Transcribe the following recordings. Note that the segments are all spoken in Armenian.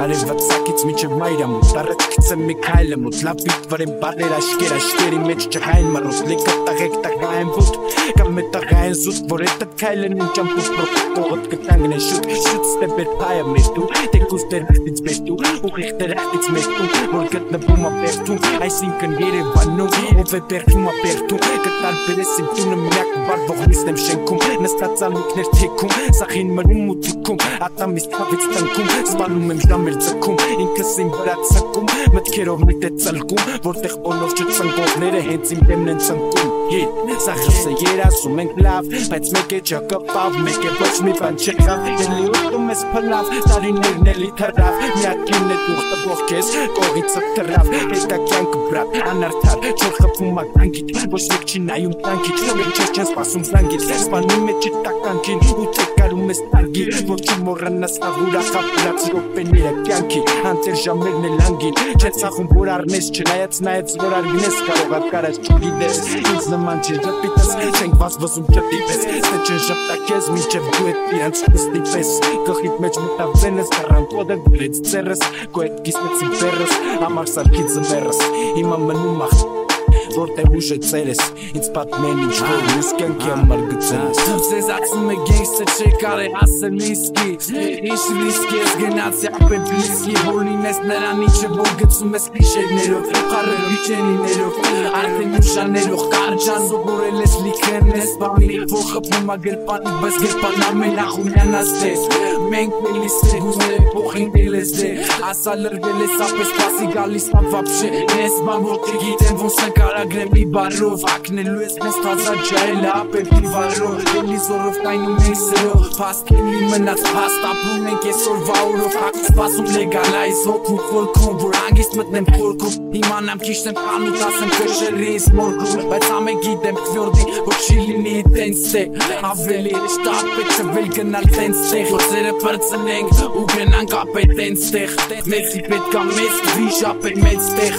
Արևածագից միջև մայրամուտ Առատքից եմ մի քայլամուտ Լավիտ վրեմ բարեր աշկեր աշկերի մեջ ճղային մարոտ Լեկա տաղեք տաղային վուտ Կամ է տաղային զուտ Որ էտդ քայլեն ինչ ամպուտ Պրոպոտողըտ կտանգն է շուտ Շուտ ստեպեր պայը մեր դու Տեկուս դերախտից մեր դու Ուղիղ դերախտից մեր դու Որ գտնվում ապերդում Այսինքն Երևանում Ով է պերդում ապերդում Կտարբերես իմ տունը միակ բարվող միսն եմ շենքում Նստած ալիքներ թեքում Սախին մնում ու թուքում Ատամիս թավից տնքում Սպանում եմ ժամեր ձգում Ինքս իմ վրա ցկում Մտքերով միտ է ծլկում Որտեղ բոլոր չծնկողները հենց իմ դեմն են ծնկում Սախս է երասում ենք լավ Բայց մեկ է չկպավ Մեկ է ոչ մի բան չեղավ Էլի ուտում ես փլավ Տարիներն էլի թրավ Միակին է դուղ տվող կեզ Կողից ըկտրավ Հետա կյանք բրատ Անարդար Չոր խպում ականգիտ Ոչ մեկ չի նայում տանկիտ Մենք չես չեն սպասում զանգիտ Սպանում է չտականքին Ու թե կարում ես տարգի Որ չմոռանաս աղուրախապ Լաց ռոպեները կյանքի Անտեր ժամերն է լանգին Չէ ծախում որ արնես Չնայած նայեց որ արգնես Կարողատ կարած չգիտես Ինձ նման չի ժպիտես Չենք վազվզում չտիպես Ստե չեն ժպտակես Մինչև դու էտ իրանց կստիպես Գխիտ մեջ մտավ ձենս Կարան կոդը գուրեց ձերս Կո էտ կիսնեցի բերս Ամար սարքի ձմերս Հիմա մնում ախ Որտեղ ուժ է ծերես Ինձ պատմեն ինչ որ մյուս կյանքի համար գծերես Դու ձեզ ացում է գենգստը չէ կարե ասել իսկի Ինչ ռիսկի ես գնացի ապեն բլիսկի Որ լինես նրան ինչը որ գծում ես կիշերներով Խարել վիճենիներով Արդեն ուշաներով կարջան Սովորել ես լիքերն ես բանի Որ խպում ա գրպանի բայց գրպան ամեն ախումյան աստես Մենք մելիս է գուզներ է փոխին դել ես դե Ասա լրվել ես ապես պասի գալիս պան վապշե Ես բան որ կգիտեմ ոնց նկարագրեմ մի բարով Ակնելու ես մեզ թազա ջայել ապել պիվարով Էլի զորով կայնում ենք սրով Պասկելի մնաց պաստ ապրում ենք եսօր վաուրով Հակ սպասում լեգալայզ հոգում խորքում Որ անգիստ մտնեմ խորքում Իմանամ կիշտեմ պանուտ ասեմ կշերի ինձ մորգում Բայց ամեն գիտեմ քվյորդի որ չի լինի տենց թե Ավելի շտապ է չվել գնալ տենց տեղ Ոցերը պրծնենք ու գնանք ապել տենց տեղ Մեծի պետք ա մեծ դվիժ ապել մեծ տեղ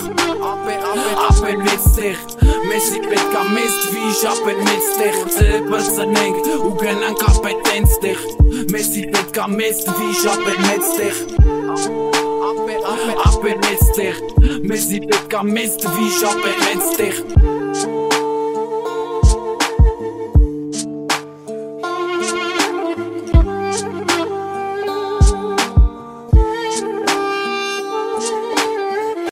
Ապել մեծ տեղ Մեզի պետք ա մեծ դվիժ ապել մեծ տեղ Ոցերը պրծնենք ու գնանք ապել տենց տեղ Մեզի պետք ա մեծ դվիժ ապել մեծ տեղ Ապել մեծ տեղ Մեզի պետք ա մեծ դվիժ ապել մեծ տեղ